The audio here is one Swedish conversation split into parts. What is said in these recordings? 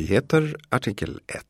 Nyheter artikel 1.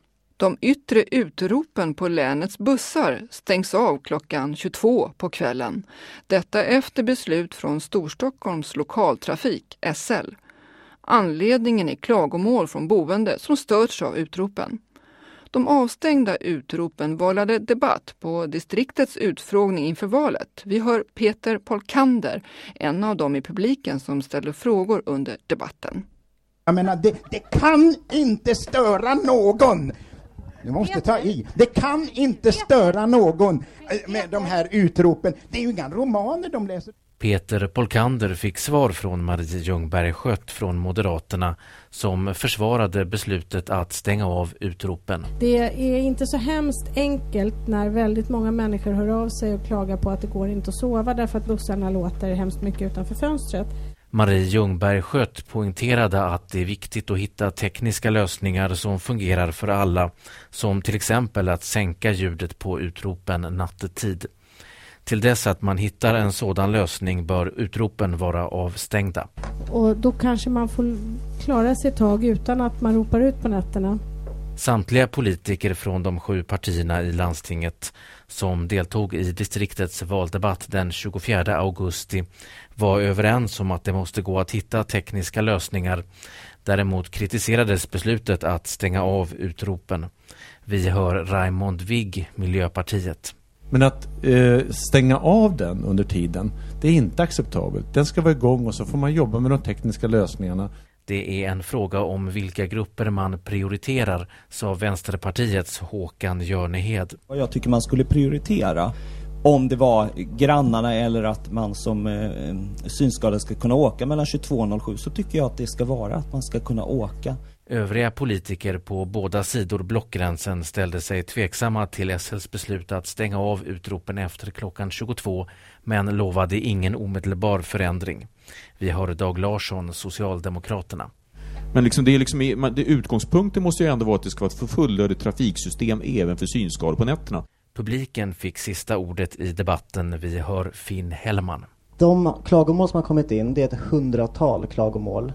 De yttre utropen på länets bussar stängs av klockan 22 på kvällen. Detta efter beslut från Storstockholms lokaltrafik, SL. Anledningen är klagomål från boende som störts av utropen. De avstängda utropen vållade debatt på distriktets utfrågning inför valet. Vi hör Peter Polkander, en av dem i publiken som ställer frågor under debatten. Jag menar, det kan inte störa någon. Du måste ta i. Det kan inte störa någon med de här utropen. Det är ju inga romaner de läser. Peter Polkander fick svar från Marie Ljungberg Schött från Moderaterna som försvarade beslutet att stänga av utropen. Det är inte så hemskt enkelt när väldigt många människor hör av sig och klagar på att det går inte att sova därför att bussarna låter hemskt mycket utanför fönstret. Marie Ljungberg Schött poängterade att det är viktigt att hitta tekniska lösningar som fungerar för alla, som till exempel att sänka ljudet på utropen nattetid. Till dess att man hittar en sådan lösning bör utropen vara avstängda. Och då kanske man får klara sig ett tag utan att man ropar ut på nätterna. Samtliga politiker från de 7 partierna i landstinget som deltog i distriktets valdebatt den 24 augusti var överens om att det måste gå att hitta tekniska lösningar. Däremot kritiserades beslutet att stänga av utropen. Vi hör Raimond Vigg, Miljöpartiet. Men att stänga av den under tiden, det är inte acceptabelt. Den ska vara igång och så får man jobba med de tekniska lösningarna. Det är en fråga om vilka grupper man prioriterar, sa Vänsterpartiets Håkan Jörnehed. Jag tycker man skulle prioritera om det var grannarna eller att man som synskadad ska kunna åka mellan 22.07, så tycker jag att det ska vara att man ska kunna åka. Övriga politiker på båda sidor blockgränsen ställde sig tveksamma till SLs beslut att stänga av utropen efter klockan 22 men lovade ingen omedelbar förändring. Vi har Dag Larsson, Socialdemokraterna. Men utgångspunkten måste ju ändå vara att det ska vara ett fullödigt trafiksystem även för synskador på nätterna. Publiken fick sista ordet i debatten. Vi hör Finn Hellman. De klagomål som har kommit in, det är ett 100-tal klagomål.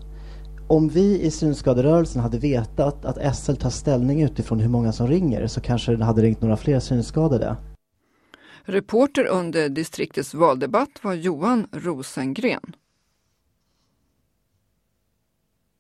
Om vi i synskaderörelsen hade vetat att SL tar ställning utifrån hur många som ringer så kanske det hade ringt några fler synskadade. Reporter under distriktets valdebatt var Johan Rosengren.